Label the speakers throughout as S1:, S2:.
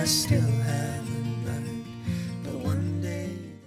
S1: I still haven't learned. But one day.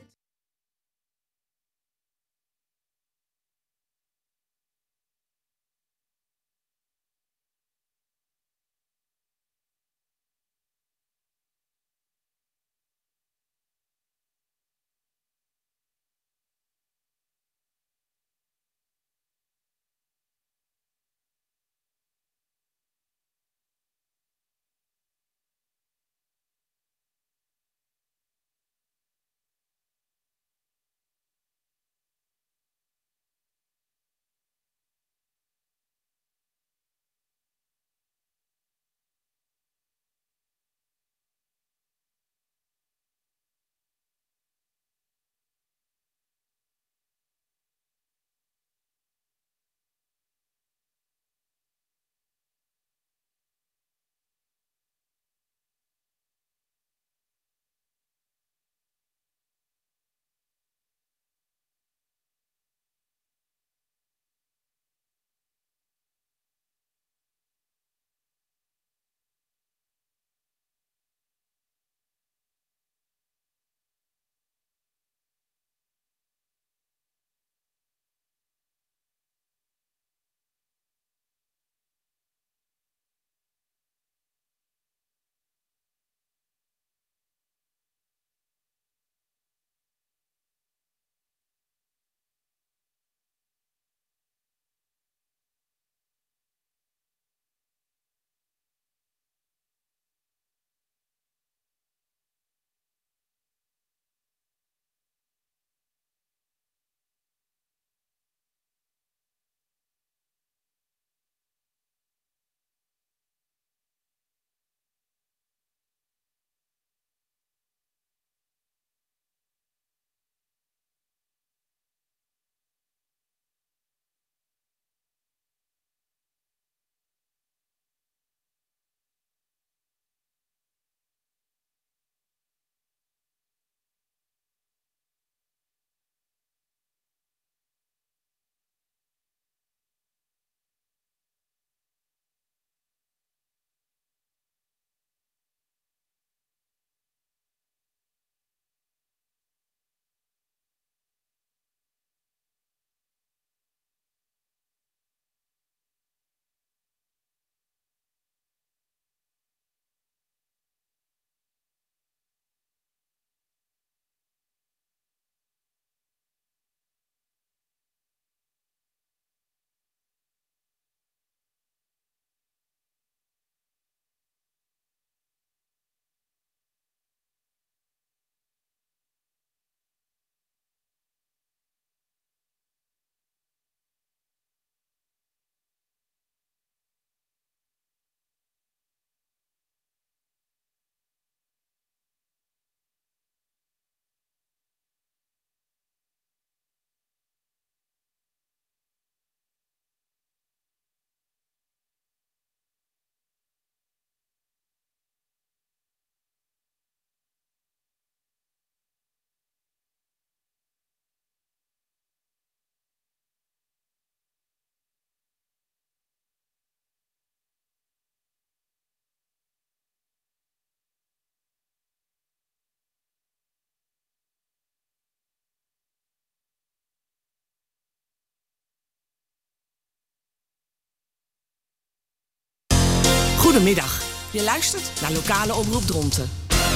S2: Goedemiddag. Je luistert naar Lokale Omroep Dronten.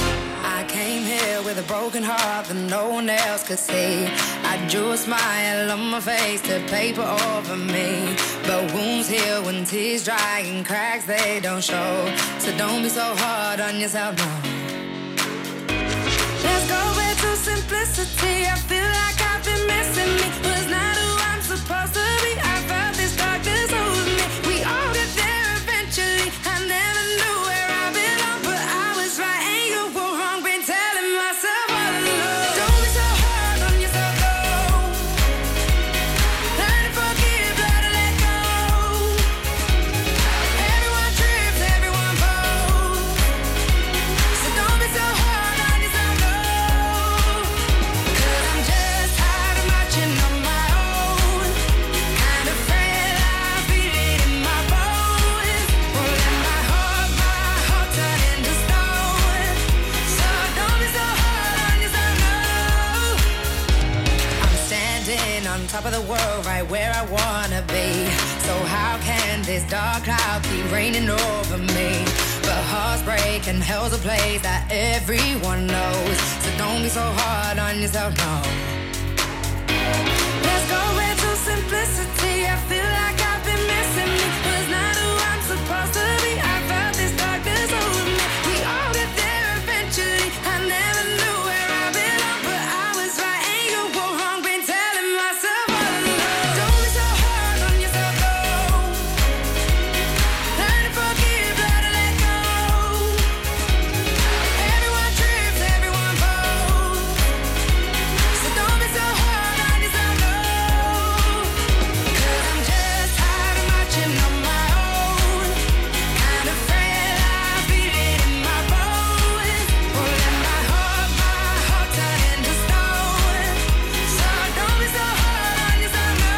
S3: I came here with a broken heart that no one else could see. I drew a smile on my face to paper over me. But wounds heal when tears dry and cracks they don't show. So don't be so hard on yourself, no. Let's go back to simplicity. I feel like I've been missing me. Was not who I'm supposed to be. I felt this darkness over me. We all get there eventually. I never knew where I belong, but I was right and you were wrong. Been telling myself all along. Don't be so hard on yourself, though. Learn to forgive, learn to let go. Everyone trips, everyone falls. So don't be so hard on yourself, no. 'Cause I'm just tired of marching on my own. Kinda top of the world, right where I wanna be. So how can this dark cloud keep raining over me? But hearts break and hell's a place that everyone knows. So don't be so hard on yourself, no. Let's go into simplicity. I feel like I've been missing me. Was not who I'm supposed to be. I felt this darkness over me. We all get there eventually. I never knew where I belong, but I was right and you were wrong. Been telling myself all along. Don't be so hard on yourself, no. Learn to forgive, learn to let go. Everyone trips, everyone falls. So don't be so hard on yourself, no. 'Cause I'm just tired of marching on my own. Kind of afraid I feel it in my bones. Pulling my heart turn into stone. So don't be so hard on yourself, no.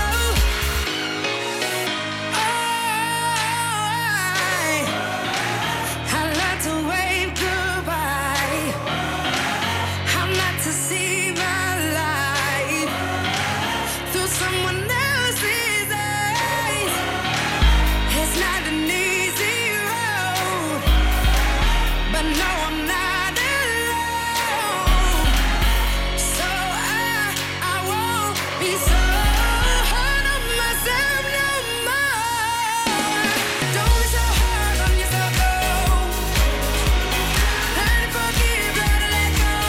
S3: I learned to wave goodbye. I'm not to see my life through someone else's eyes. It's not an easy road, but no, I'm not alone. So I won't be so hard on myself no more. Don't be so hard on yourself, no. Learn to forgive, learn to let go.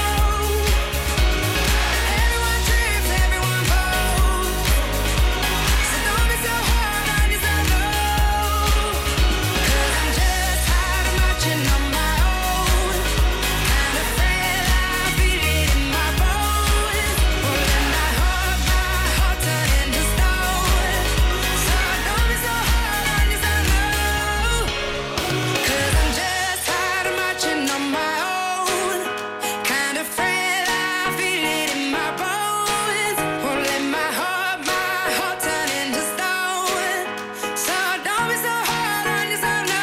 S3: Everyone trips, everyone falls. So don't be so hard on yourself, no. 'Cause I'm just tired of marching on my own. Kind of afraid I feel it in my bones. Pulling my heart turn into stone. So don't be so hard on yourself, no. 'Cause I'm just tired of marching on my own. Kind of afraid I feel it in my bones. Pulling my heart turn into stone. So don't be so hard on yourself, no.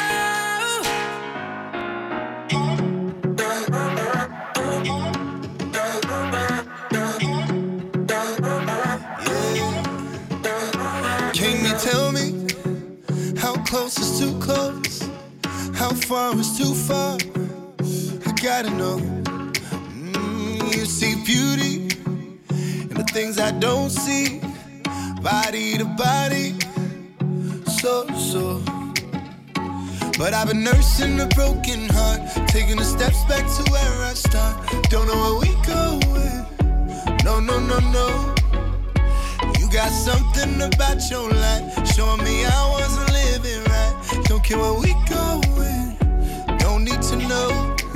S1: Can you tell me how close is too close? How far is too far? I gotta know. You see beauty in the things I don't see. Body to body, so. But I've been nursing a broken heart, taking the steps back to where I start. Don't know where we going. No. You got something about your life, showing me I wasn't living right. Don't care where we going, don't need to know.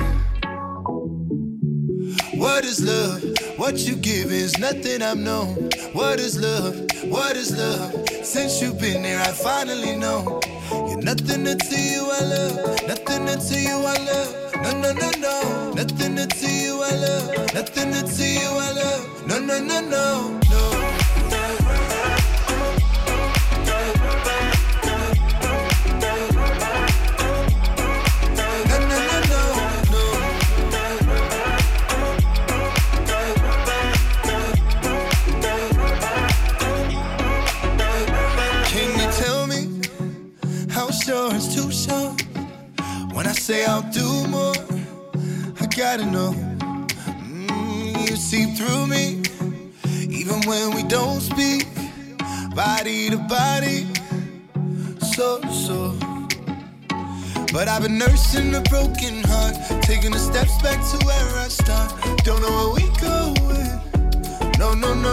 S1: What is love? What you give is nothing I've known. What is love? What is love? Since you've been here, I finally know. You're nothing until you I love. Nothing until you I love. No. Nothing until you I love. Nothing until you I love. No. Can you tell me how sure is too sure? When I say I'll do more, I gotta know. You see through me, even when we don't speak. Body to body, so. But I've been nursing a broken heart, taking the steps back to where I start. Don't know where we going. No.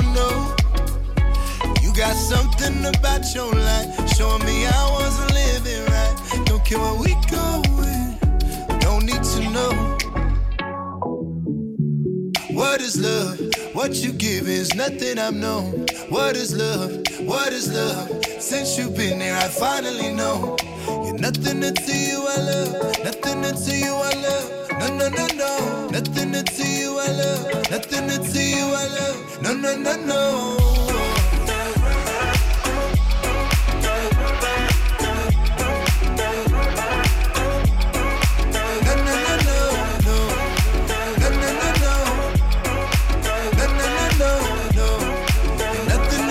S1: You got something about your life, showing me I wasn't living right. Don't care where we going, don't need to know. What is love? What you give is nothing I've known. What is love? What is love? Since you've been here, I finally know. You're nothing until you I love. Nothing until you I love. No. Nothing until you I love. Nothing until you I love. No. Nothing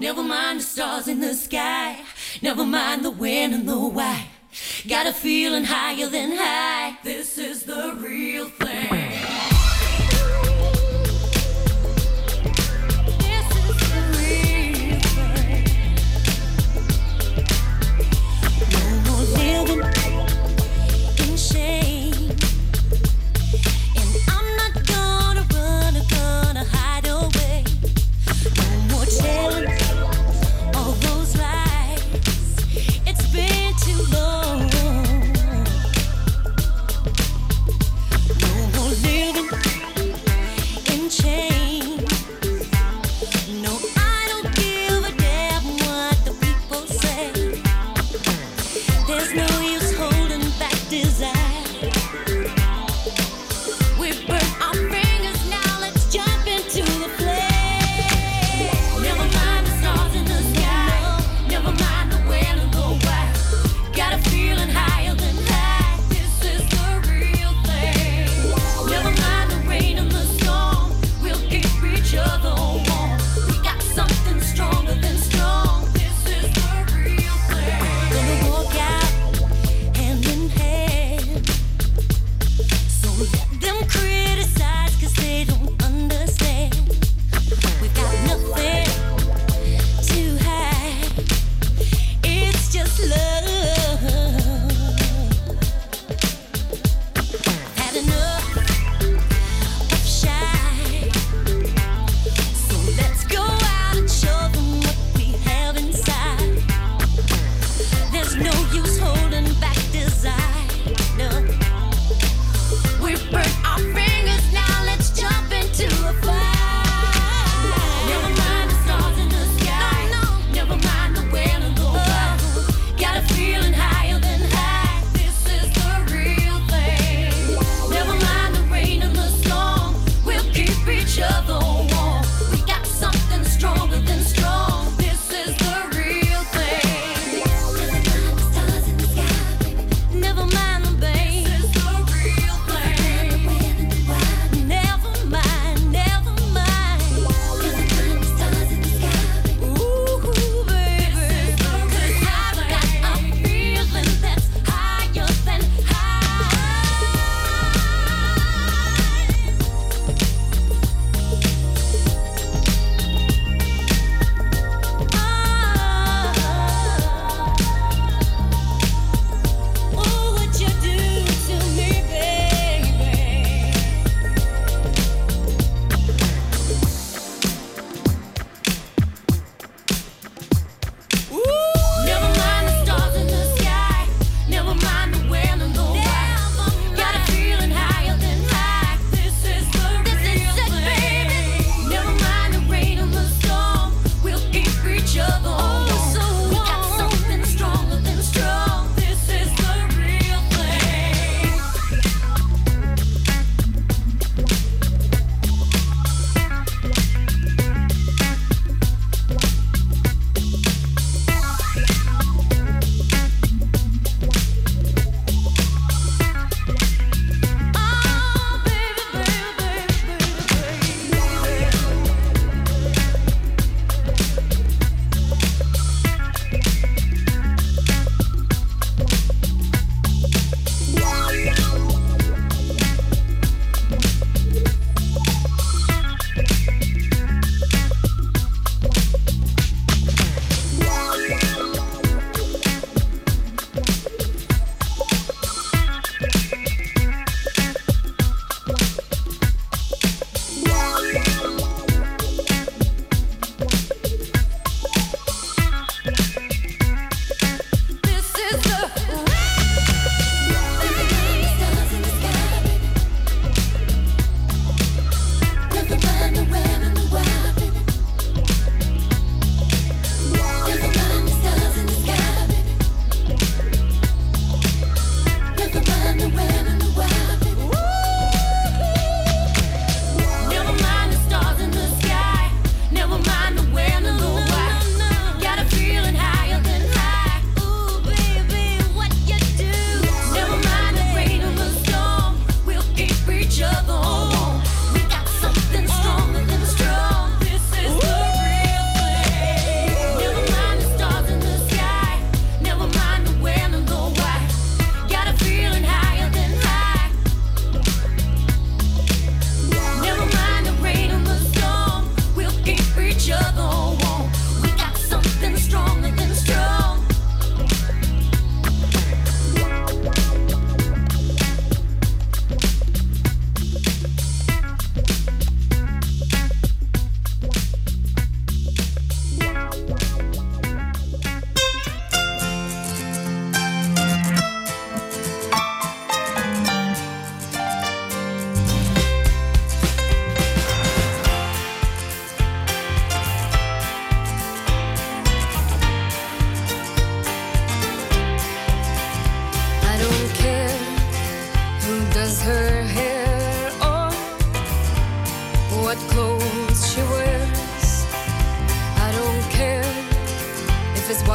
S4: Never mind the stars in the sky. Never mind the when and the why. Got a feeling higher than high. This is the real thing.
S3: Too long. No more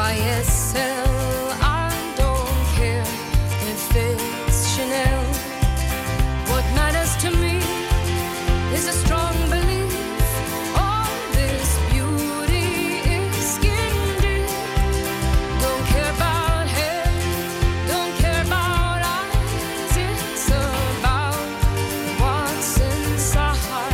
S3: YSL, I don't care if it's Chanel. What matters to me is a strong belief. All this beauty is skin deep. Don't care about hair, don't care about eyes. It's about what's inside.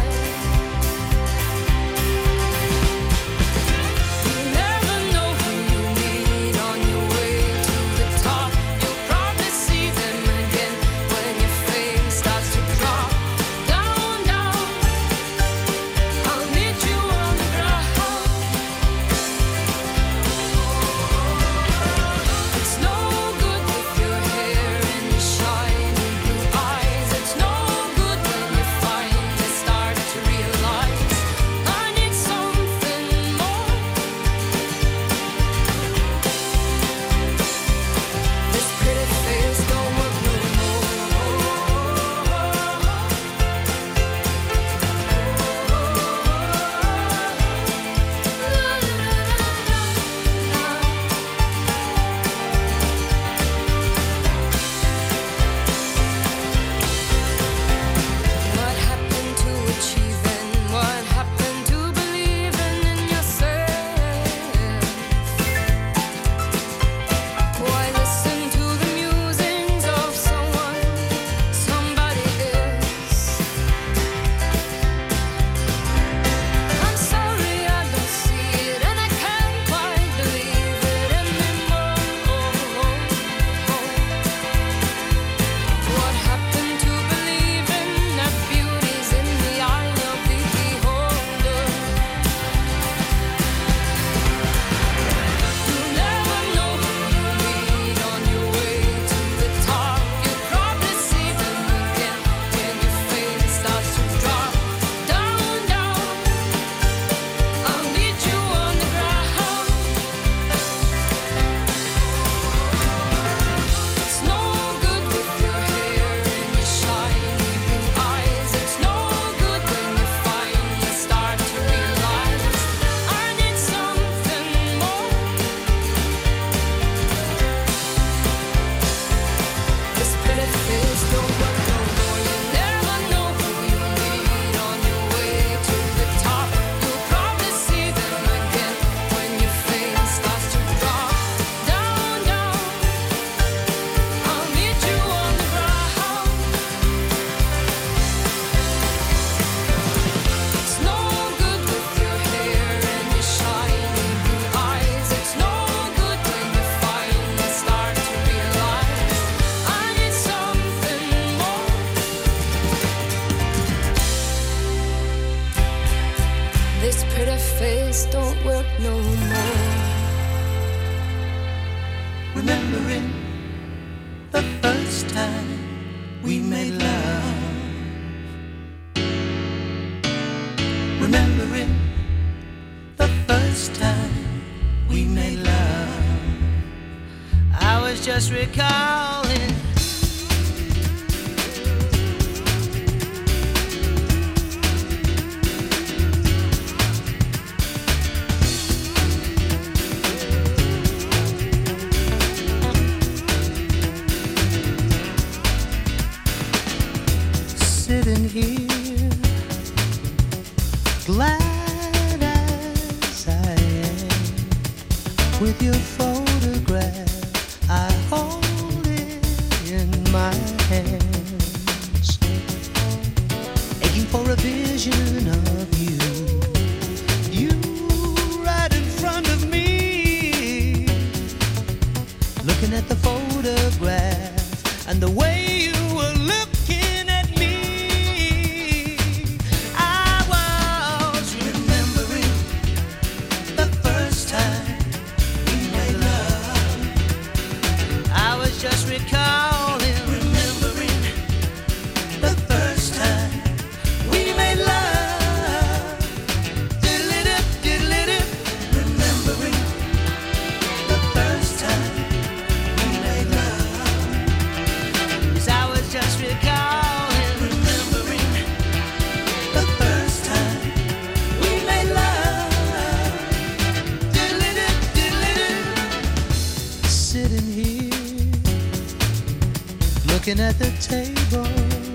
S3: You never know who you meet on your way to the top. You'll probably see them again when your face starts to drop. Down, down, I'll meet you on the ground. It's no good with your hair and your shiny blue eyes. It's no good when you finally start to realize I need something more. This pretty face don't work no What happened to achieving? What happened to believing in yourself? Why listen to the musings of someone, somebody else? I'm sorry I don't see it, and I can't quite believe it anymore. What happened to believing that beauty's in the eye of the beholder? You never know who you meet on your way to the top. You'll probably see them again when your face starts to drop. Down, down, I'll meet you on the ground. It's no good with your hair and your shiny blue eyes. It's no good when you finally start to realize I need something more. This pretty face don't work no more. You never know who you meet on your way to the top. You'll probably see them again when your face starts to drop. Down, down, I'll meet you on the ground. It's no good with your hair and your shiny blue eyes. It's no good when you finally start to realize I need something more. This pretty face don't work no more.
S1: Remembering the first time we made love. Remembering the first time we made love. I was just recalling. Sitting here, glad as I am, with your photograph, I hold it in my hands, aching for a vision of you, you right in front of me, looking at the photograph and the way you were looking at me. I was remembering the first time we made love. I was just recalling, remembering the first time we made love. Diddle-dip, diddle-dip, remembering the first time we made love. 'Cause
S5: looking at the table.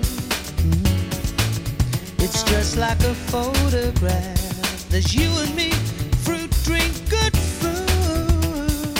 S5: It's just like a photograph. There's you and me, fruit, drink, good food.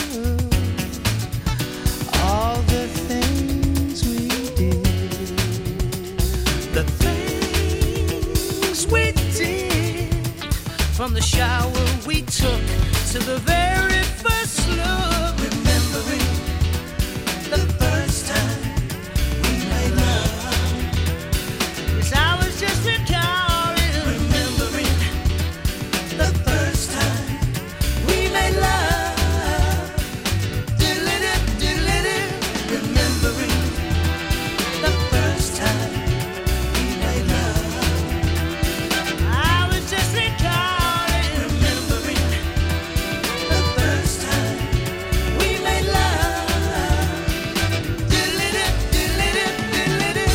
S5: All the things we did, the things we did, from the shower we took to the very first look. Remembering the first time we made love. Yes, I was just recalling. Remembering the first time we made love. Diddle-it-dip, diddle-it-dip. Remembering the first time we made love. I was just recalling. Remembering the first time we made love. Diddle-it-dip, diddle-it-dip, diddle-it-dip.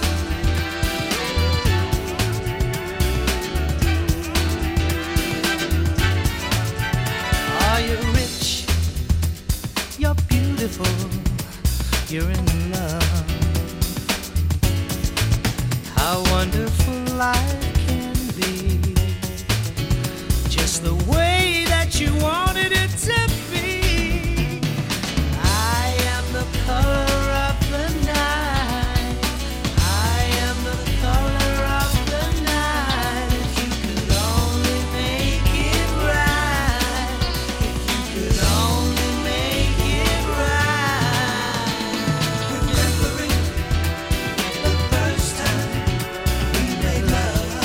S5: Are you rich? You're beautiful. You're in love. How wonderful life can be. Just the way that you wanted it to be. I am the color of the night. I am the color of the night. If you could only make it right. If you could only make it right. Remembering the first time we made love.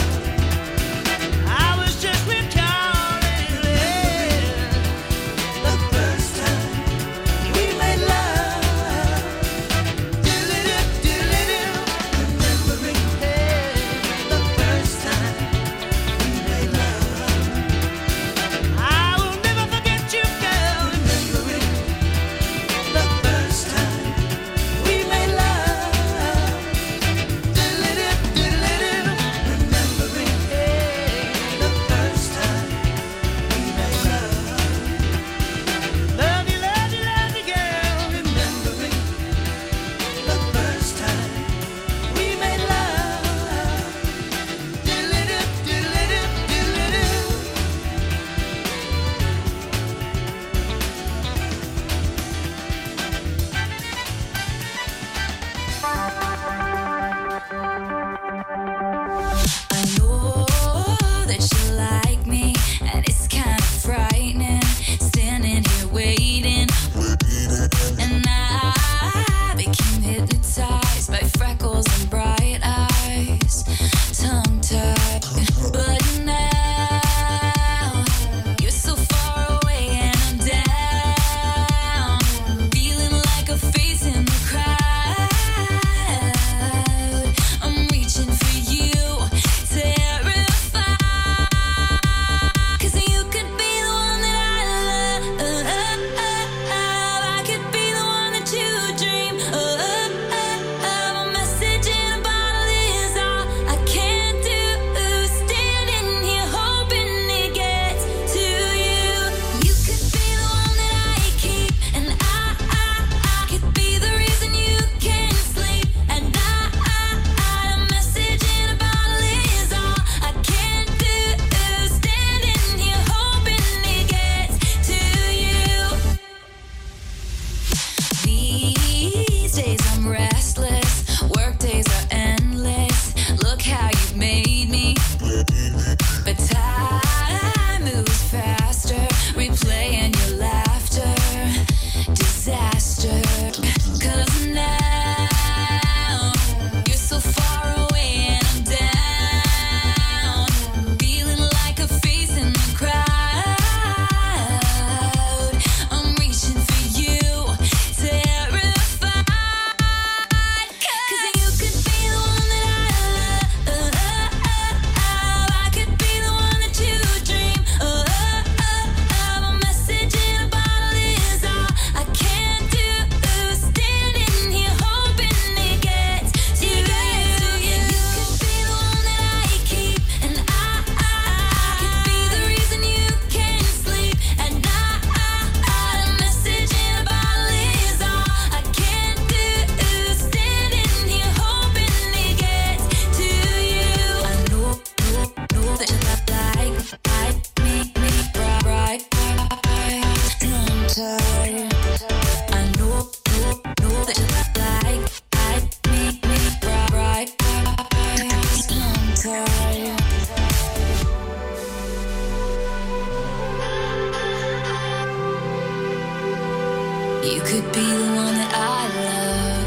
S4: You could be the one that I love.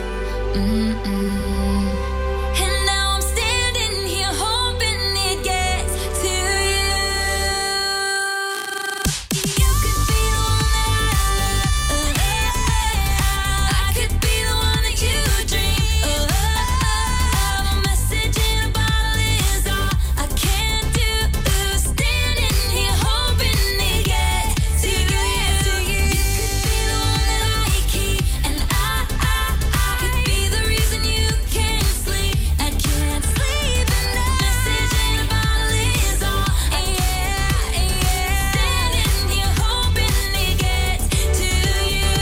S4: And now I'm standing here hoping it gets to you. You could be the one that I love. I could be the one that you dream of. A message in a bottle is all I can do. Standing here hoping it gets to you. You could be the one that I keep, and I could be the reason you can't sleep and can't sleep at night. Message in a bottle is all, standing here hoping it gets to you.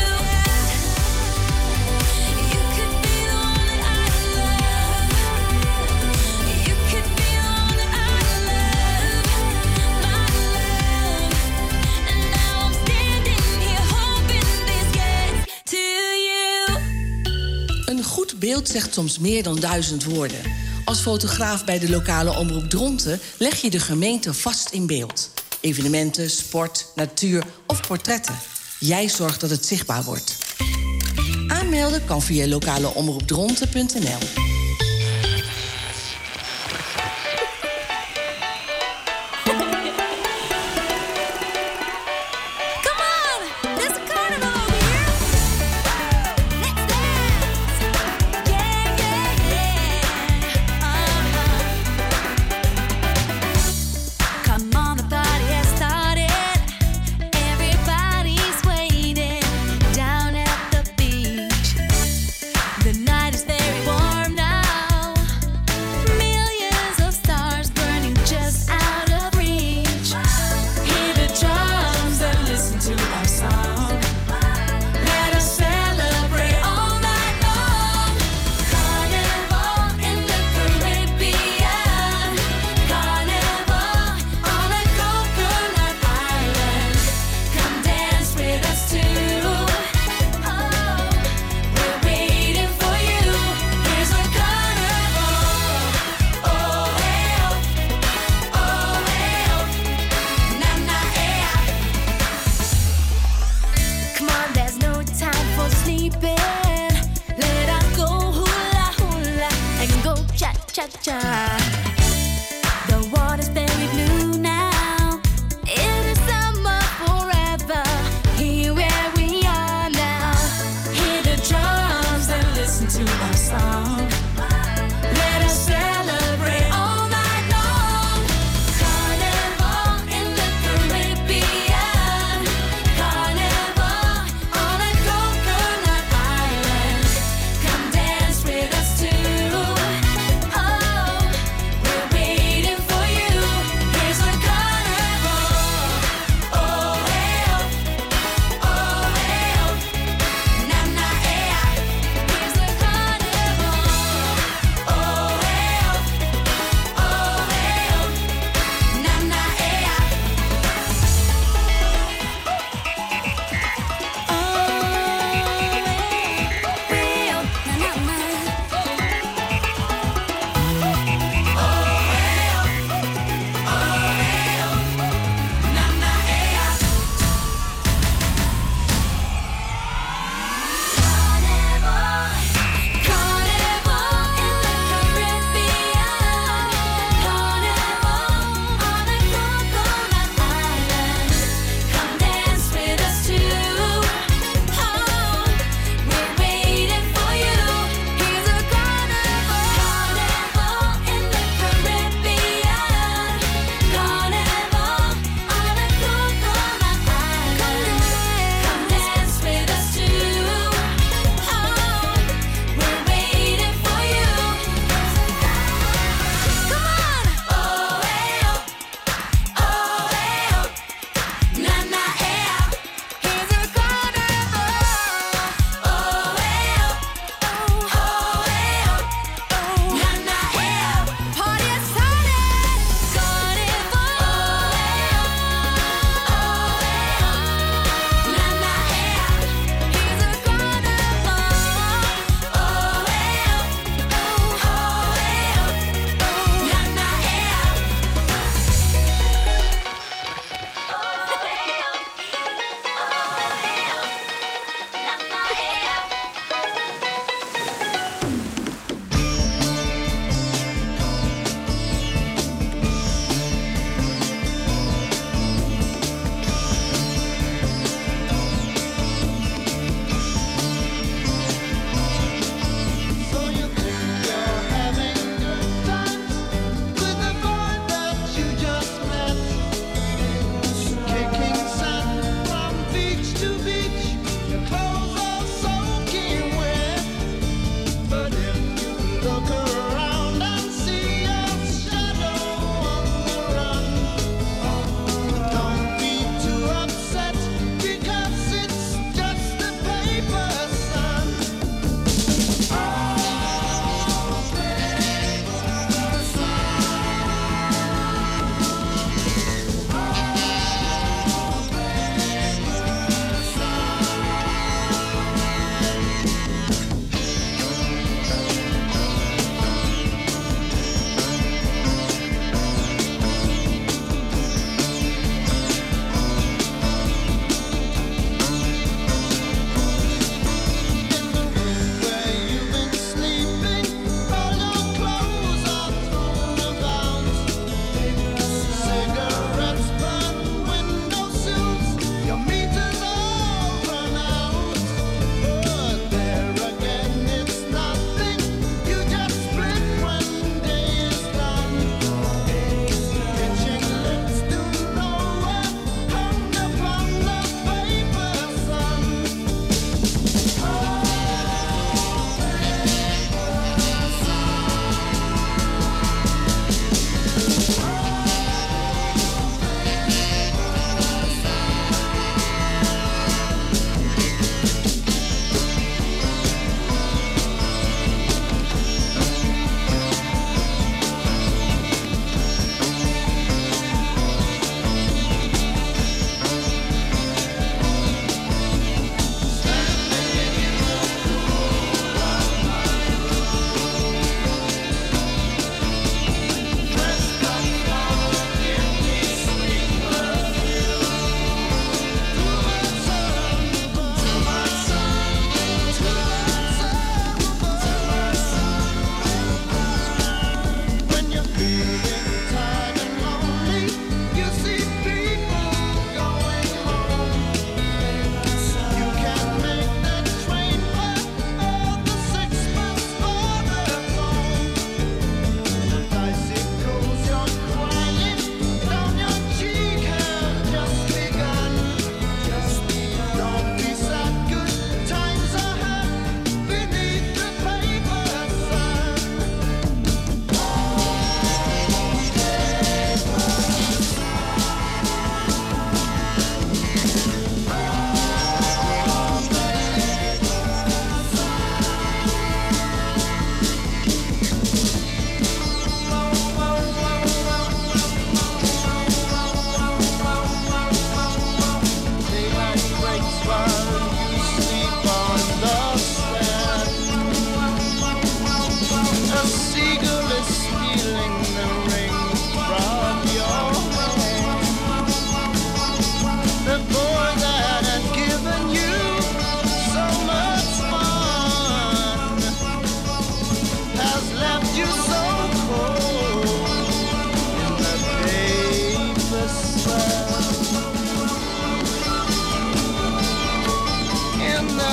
S4: You could be the one that I love. You could be the one that I love, my love. And now I'm standing here hoping this gets to you.
S2: Een goed beeld zegt soms meer dan 1000 woorden. Als fotograaf bij de lokale omroep Dronten leg je de gemeente vast in beeld. Evenementen, sport, natuur of portretten. Jij zorgt dat het zichtbaar wordt. Aanmelden kan via lokaleomroepdronten.nl.
S4: Come on, there's a carnival over here. Let's dance. Yeah, yeah, yeah. Come on, the party has started. Everybody's waiting down at the beach. The night is very warm now.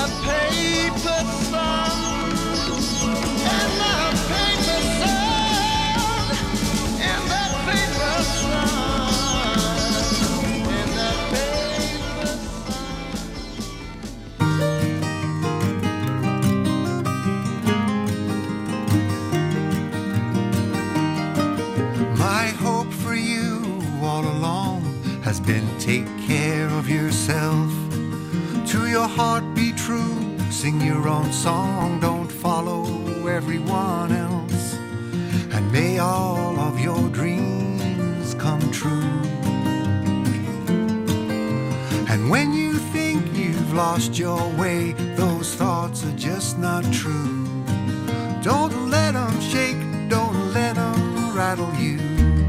S1: the paper sun, in the paper sun, in the paper sun, in the paper sun. My hope for you all along has been take care of yourself. To your heart be true, sing your own song, don't follow everyone else. And may all of your dreams come true. And when you think you've lost your way, those thoughts are just not true. Don't let them shake, don't let them rattle you.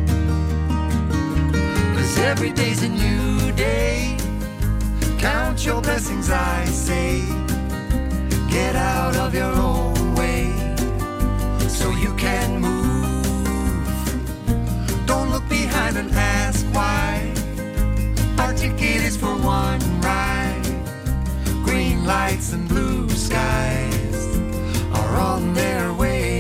S1: 'Cause every day's a new day. Count your blessings, I say. Get out of your own way so you can move. Don't look behind and ask why. Our ticket is for one ride. Green lights and blue skies are on their way.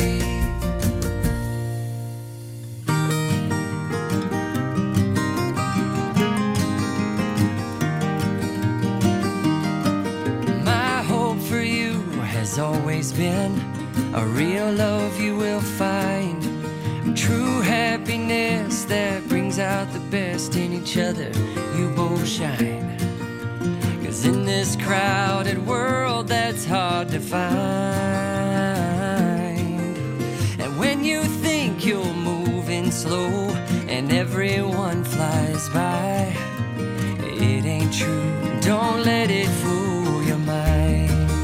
S6: Always been a real love you will find, true happiness that brings out the best in each other. You both shine, 'cause in this crowded world that's hard to find. And when you think you're moving slow and everyone flies by, it ain't true. Don't let it fool your mind.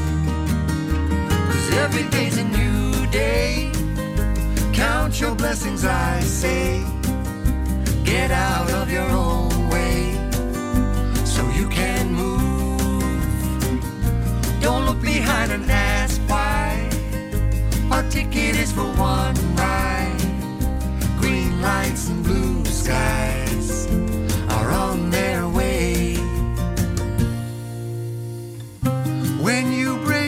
S6: Every day's a new day. Count your blessings, I say. Get out of your own way so you can move. Don't look behind and ask why. Our ticket is for one ride. Green lights and blue skies are on their way. When you break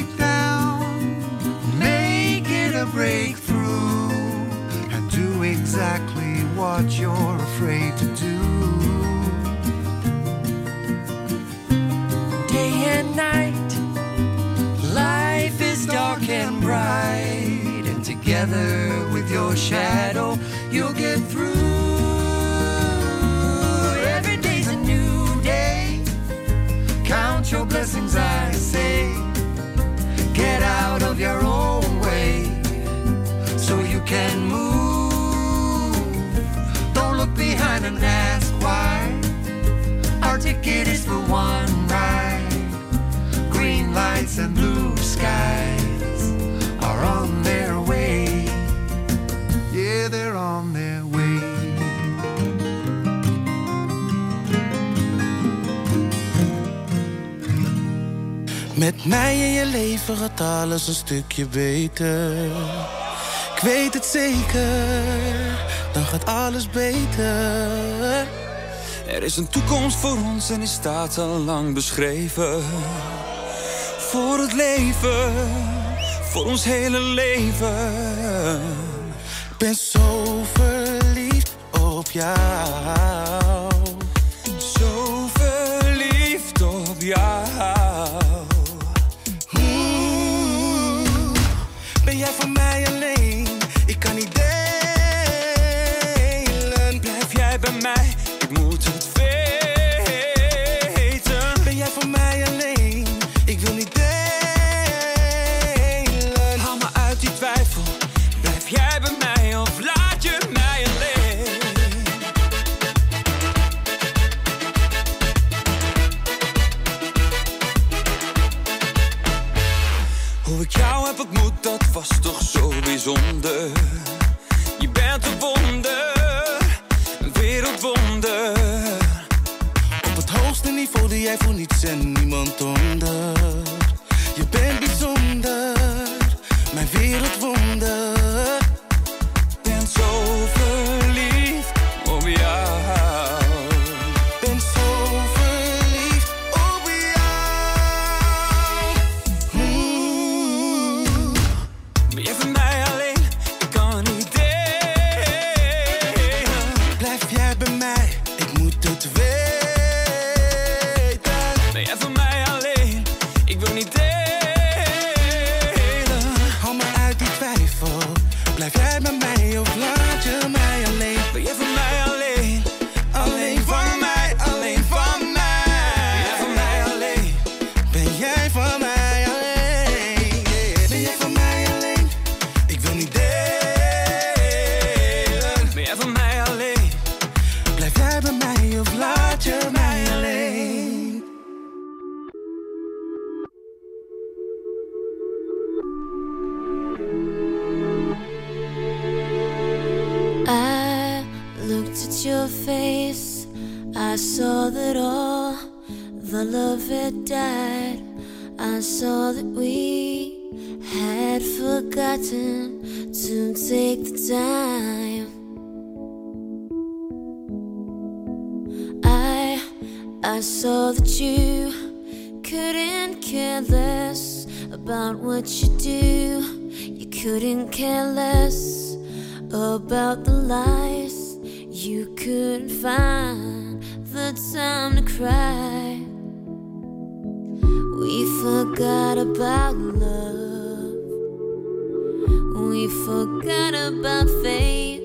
S6: breakthrough and do exactly what you're afraid to do. Day and night, life is dark and bright, and together with your shadow you'll get through. Every day's a new day. Count your blessings, I say. Get out of your own way so you can move. Don't look behind and ask why. Our ticket is for one ride. Green lights and blue skies are on their way. Yeah, they're on their way.
S7: Met mij in je leven gaat alles een stukje beter. Ik weet het zeker, dan gaat alles beter.
S8: Er is een toekomst voor ons en die staat al lang beschreven. Voor het leven, voor ons hele leven.
S7: Ik ben zo verliefd op jou.
S8: Zo verliefd op jou.
S7: Ben jij van mij alleen? Ik kan niet delen.
S8: Blijf jij bij mij? Ik moet het weten.
S7: Ben jij van mij alleen? Ik wil niet delen.
S8: Haal me uit die twijfel. Blijf jij bij mij of laat je mij alleen? Hoe ik jou heb ontmoet, dat was toch zo bijzonder. Je bent een wonder, een wereldwonder.
S7: Op het hoogste niveau die jij voor niets en niemand onder. Je bent bijzonder, mijn wereldwonder.
S8: Ik ben zo verliefd op jou.
S7: Ben zo verliefd op jou.
S4: face, I saw that all the love had died. I saw that we had forgotten to take the time. I saw that you couldn't care less about what you do. You couldn't care less about the lies. You couldn't find the time to cry. We forgot about love. We forgot about faith.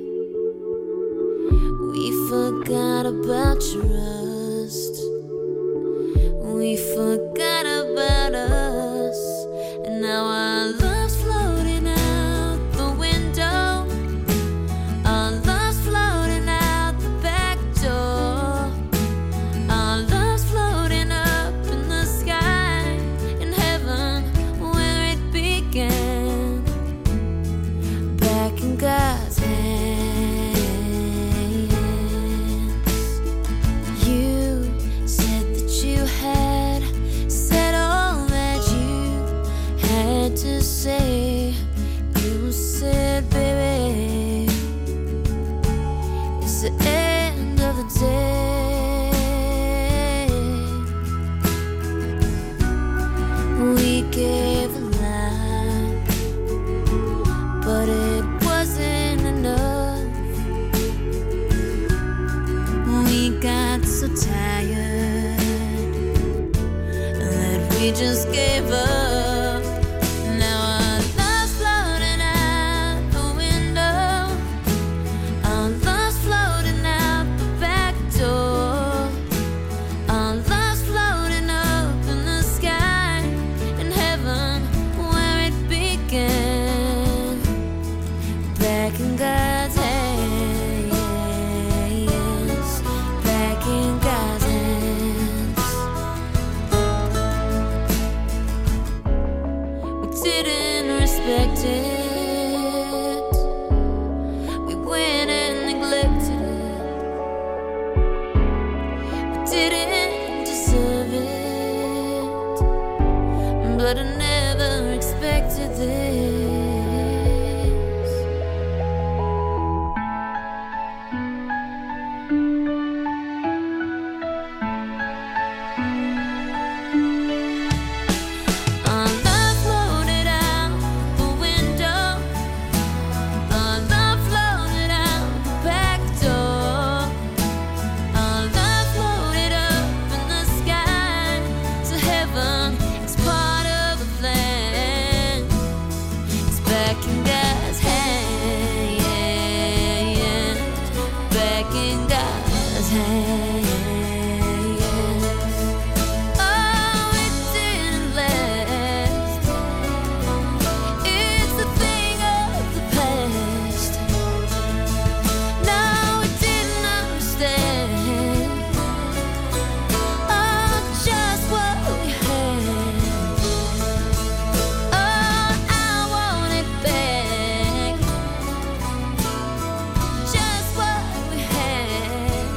S4: We forgot about trust. We forgot about us. And now our love's floating out the window. Our love's floating out the back door. Our love's floating up in the sky, in heaven where it began. Back in God's hands. You said that you had said all that you had to say. You said, baby, it's the end of the day. We gave a lie, but it wasn't enough. We got so tired that we just gave up. Now our love's floating out the window. Our love's floating out the back door. Our love's floating up in the sky, in heaven where it began. Back in God's hands. Back in God's hands. We didn't respect it. We went and neglected it. We didn't deserve it, but I never expected this. Our love floated out the window. Our love floated out the back door. Our love floated up in the sky to heaven. It's part of the plan. It's back in God's hands. Back in God's hands. Oh, it didn't last. It's a thing of the past. No, it didn't understand. Oh, just what we had. Oh, I want it back. Just what we had.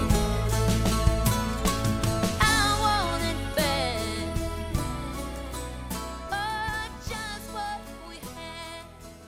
S4: I want it back. Oh, just what we had.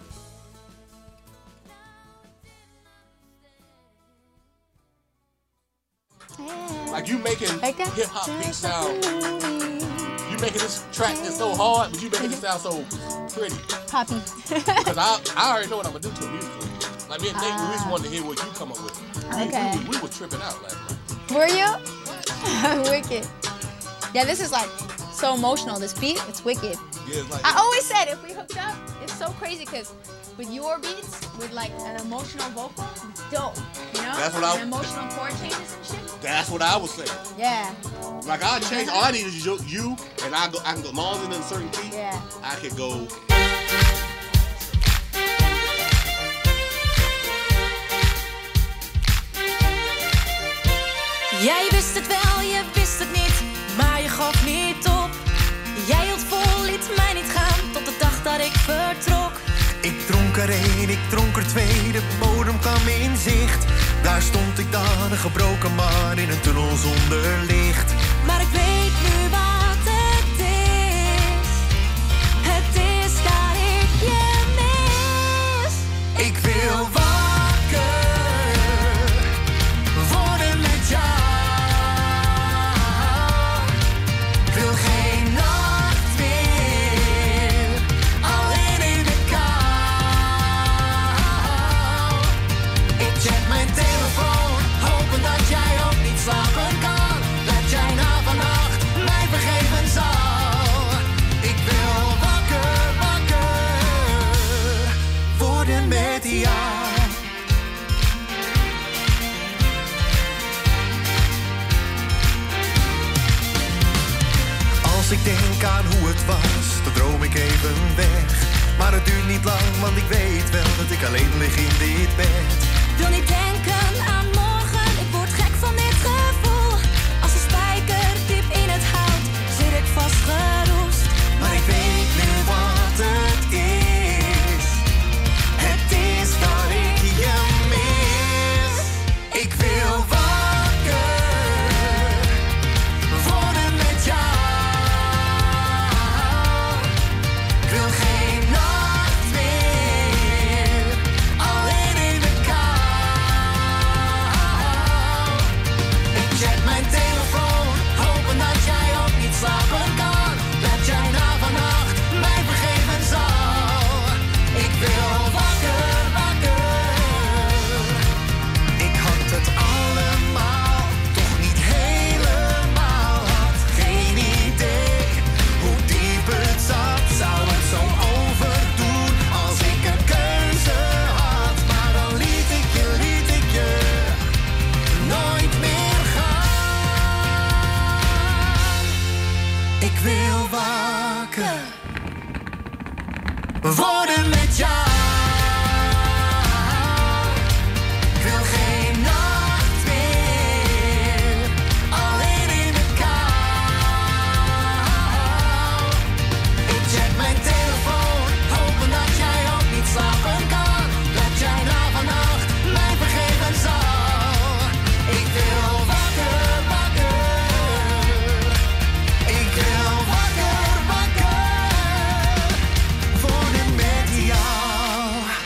S9: Like you making hip hop beat sound. You making this track that's so hard, but you making it sound so pretty.
S10: Poppy.
S9: Because I already know what I'm gonna do to it musically. Like me and Nate, we just wanted to hear what you come up with.
S10: Okay.
S9: We were tripping out last night.
S10: Were you? Wicked. Yeah, this is like so emotional. This beat, it's wicked.
S9: Yeah, it's like
S10: I always said if we hooked up, it's so crazy because with your beats, with like an emotional vocal, dope. You know?
S9: That's what I-
S10: And emotional chord changes and shit.
S9: that's what I was saying.
S10: Yeah.
S9: Like I change, all I need is you, and I can go, as long as it's in a certain key,
S10: Yeah.
S9: I could go.
S11: Jij wist het wel, je wist het niet, maar je gaf niet op. Jij hield vol, liet mij niet gaan, tot de dag dat ik vertrok.
S6: Ik dronk er één, ik dronk er twee, de bodem kwam in zicht. De Daar stond ik dan, een gebroken man in een tunnel zonder licht.
S4: Maar ik weet nu wat het is. Het is dat ik je mis.
S6: Ik wil wakker worden met jou. Ik wil geen nacht meer, alleen in de kou. Ik check mijn telefoon, hopen dat jij ook niet slapen kan. Dat jij na vannacht mij vergeven zal. Ik wil wakker, wakker worden met jou. Als ik denk aan hoe het was, dan droom ik even weg. Maar het duurt niet lang, want ik weet wel dat ik alleen lig in dit bed.
S4: Wil niet denken aan morgen, ik word gek van dit gevoel. Als een spijker diep in het hout, zit ik vastgeroest.
S6: Maar ik weet nu wat het is. Het is dat ik je mis. Ik wil wakker worden met jou. Ik wil geen nacht meer, alleen in de kou. Ik check mijn telefoon, hopen dat jij ook niet slapen kan. Dat jij na vannacht mij vergeven zal. Ik wil wakker, wakker. Ik had het allemaal, toch niet helemaal. Had geen idee hoe diep het zat. Zou het zo overdoen als ik een keuze had. Maar dan liet ik je nooit meer gaan. Ik wil wakker worden met jou. Ik wil geen nacht meer, alleen in de kou. Ik check mijn telefoon, hopen dat jij ook niet slapen kan. Dat jij na vannacht mij vergeven zal. Ik wil wakker, wakker. Ik wil wakker, wakker worden met jou.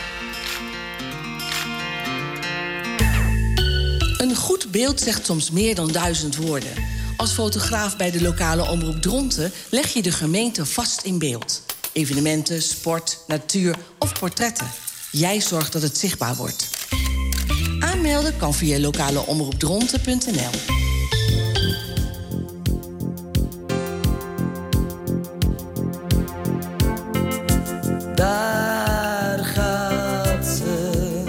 S2: Een goed beeld zegt soms meer dan 1000 woorden. Als fotograaf bij de lokale omroep Dronten leg je de gemeente vast in beeld. Evenementen, sport, natuur of portretten. Jij zorgt dat het zichtbaar wordt. Aanmelden kan via lokaleomroepdronten.nl.
S12: Daar gaat ze.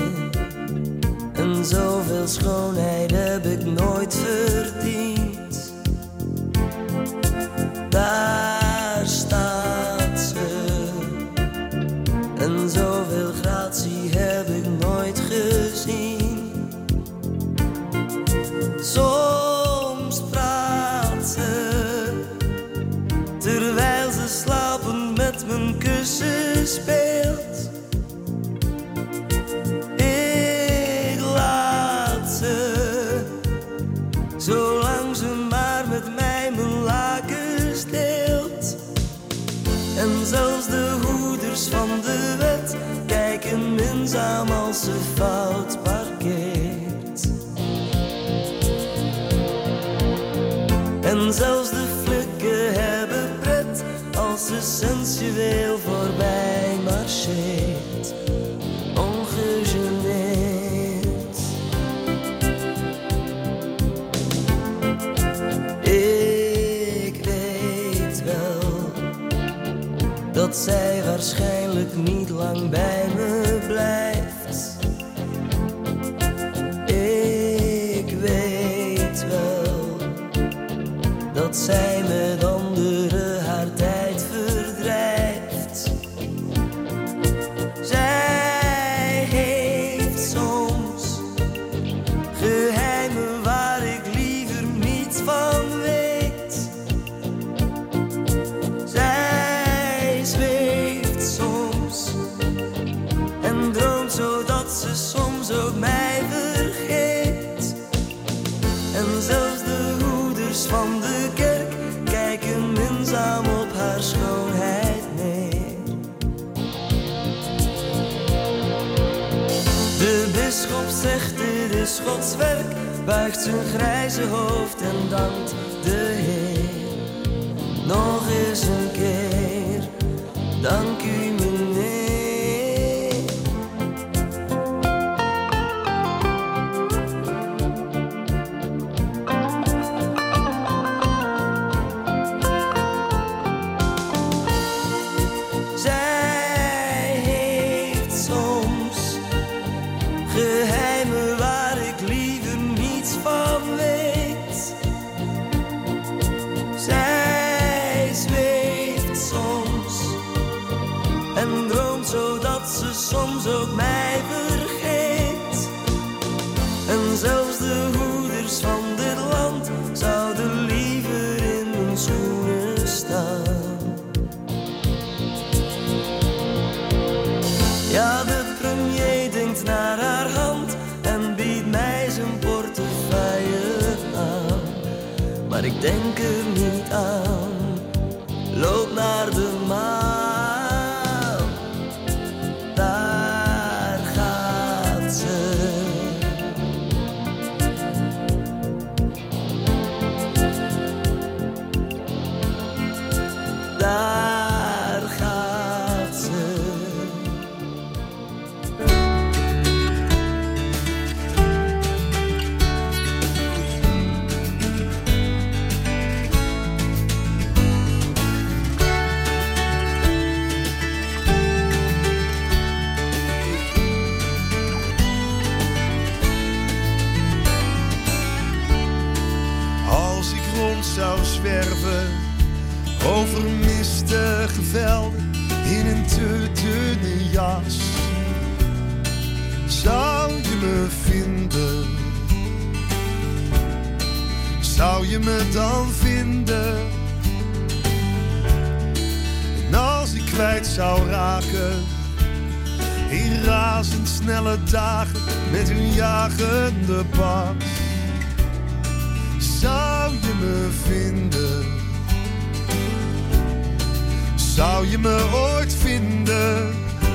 S12: En zoveel schoonheid heb ik nooit verdiend. Daar staat ze. En zoveel gratie heb ik nooit gezien. Soms praat ze, terwijl ze slapend met mijn kussen speelt. Ik laat ze, zolang ze maar met mij mijn lakens deelt. En zelfs de hoeders van de wet kijken minzaam als ze fout parkeert. En zelfs de flikken hebben pret als ze sensueel voorbij marcheert. Ongegeneerd. Ik weet wel dat zij waarschijnlijk niet lang bij me blijft. Ik weet wel dat zij met anderen haar tijd verdrijft. Zij heeft soms geheimen waar ik liever niets van weet. Zij zweeft soms en droomt zo schoonheid meer. De bisschop zegt dit is Gods werk, buigt zijn grijze hoofd en dankt de Heer. Nog eens een keer, dank u meneer. Zij heeft soms geheimen waar ik liever niets van weet. Zij zweeft soms en droomt zodat ze soms ook mij vergeet. En zelfs de hoeders van dit land zouden liever in mijn schoenen staan. Ja, de premier denkt naar haar hand en biedt mij zijn portefeuille aan. Maar ik denk er niet aan, loop naar de maan. Daar gaat ze. Daar gaat ze.
S1: Als ik rond zou zwerven over mistige velden in een te dunne jas, zou je me vinden? Zou je me dan vinden? En als ik kwijt zou raken in razendsnelle dagen met hun jagende pas, zou je me vinden? Zou je me ooit vinden?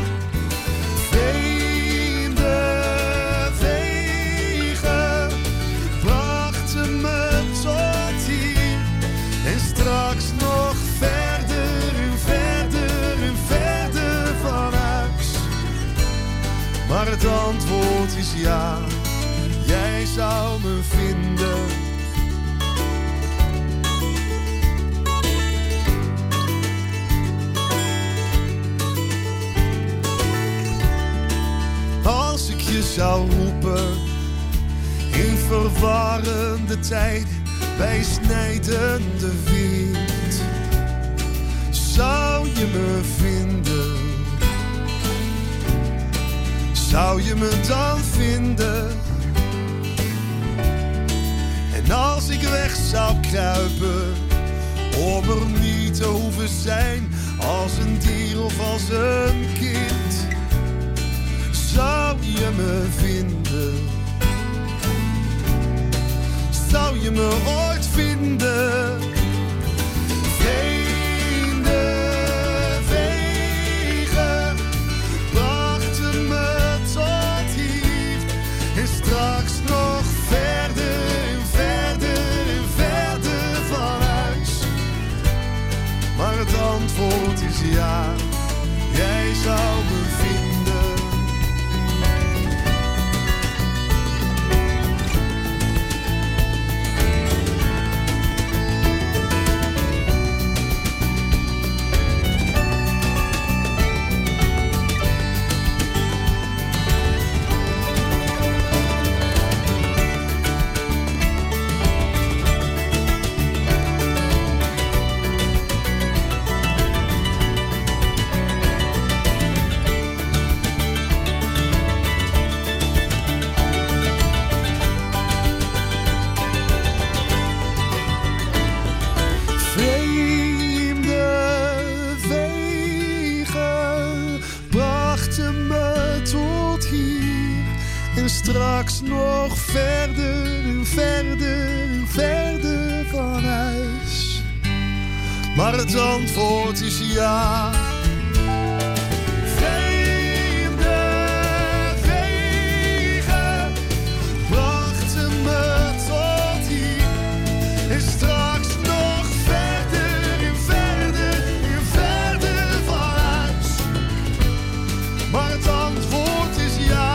S1: Vreemde wegen brachten me tot hier en straks nog verder en verder en verder van huis. Maar het antwoord is ja, jij zou me vinden. Als ik je zou roepen in verwarrende tijden bij snijdende wind, zou je me vinden? Zou je me dan vinden? En als ik weg zou kruipen om er niet te hoeven zijn als een dier of als een kind, zou je me vinden? Zou je me ooit vinden? Vreemde wegen brachten me tot hier en straks nog verder en verder en verder van huis. Maar het antwoord is ja, jij zou me vinden. Straks nog verder en verder en verder van huis. maar het antwoord is ja. Vreemde wegen brachten me tot hier en straks nog verder en verder en verder van huis. Maar het antwoord is ja.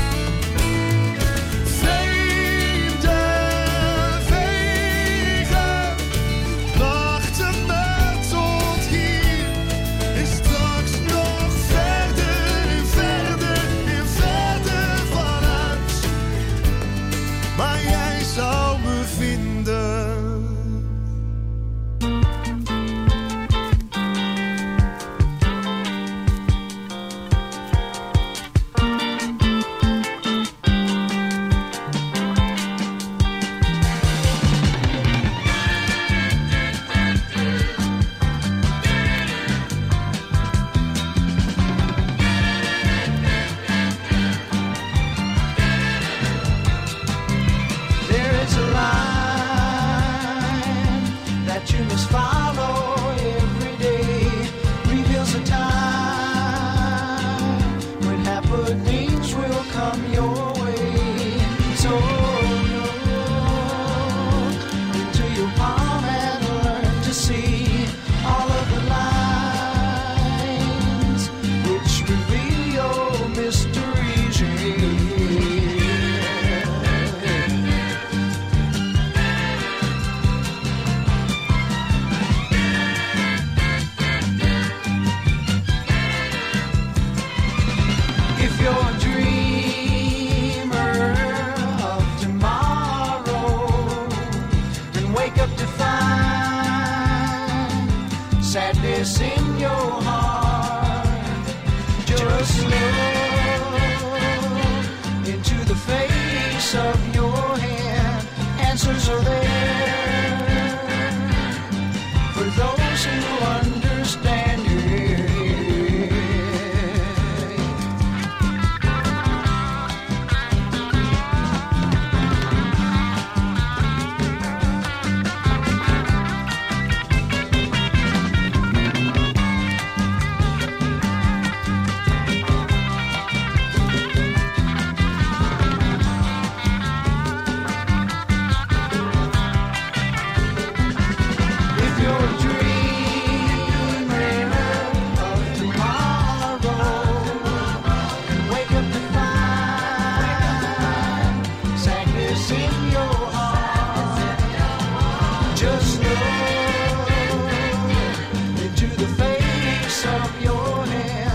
S6: Sadness in your heart. Just look into the face of your hand. Answers are there.